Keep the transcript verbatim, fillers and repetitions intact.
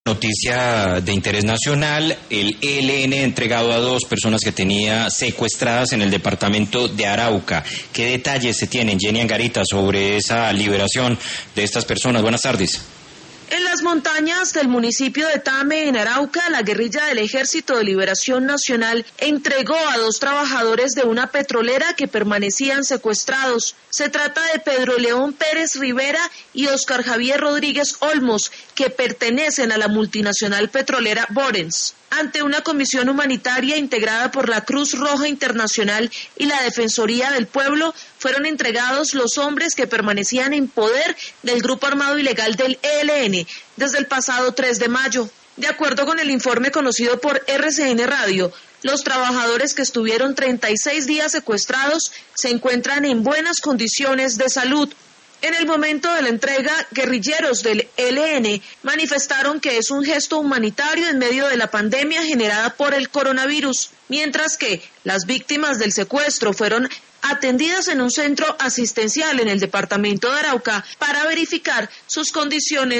Noticia de interés nacional, el E L N ha entregado a dos personas que tenía secuestradas en el departamento de Arauca. ¿Qué detalles se tienen, Jenny Angarita, sobre esa liberación de estas personas? Buenas tardes. En las montañas del municipio de Tame, en Arauca, la guerrilla del Ejército de Liberación Nacional entregó a dos trabajadores de una petrolera que permanecían secuestrados. Se trata de Pedro León Pérez Rivera y Oscar Javier Rodríguez Olmos, que pertenecen a la multinacional petrolera Borens. Ante una comisión humanitaria integrada por la Cruz Roja Internacional y la Defensoría del Pueblo, fueron entregados los hombres que permanecían en poder del grupo armado ilegal del E L N desde el pasado tres de mayo. De acuerdo con el informe conocido por R C N Radio, los trabajadores que estuvieron treinta y seis días secuestrados se encuentran en buenas condiciones de salud. En el momento de la entrega, guerrilleros del E L N manifestaron que es un gesto humanitario en medio de la pandemia generada por el coronavirus, mientras que las víctimas del secuestro fueron atendidas en un centro asistencial en el departamento de Arauca para verificar sus condiciones